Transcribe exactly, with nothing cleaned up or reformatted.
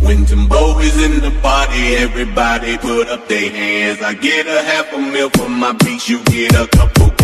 When Timbo is in the party, everybody put up their hands. I get a half a mil for my beats, you get a couple